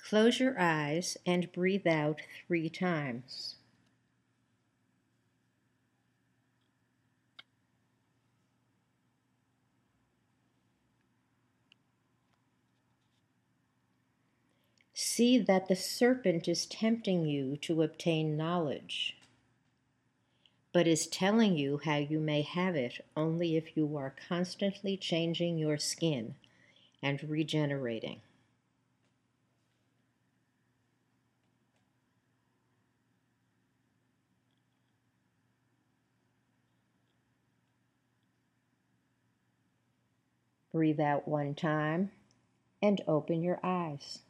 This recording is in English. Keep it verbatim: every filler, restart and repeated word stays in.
Close your eyes and breathe out three times. See that the serpent is tempting you to obtain knowledge, but is telling you how you may have it only if you are constantly changing your skin and regenerating. Breathe out one time and open your eyes.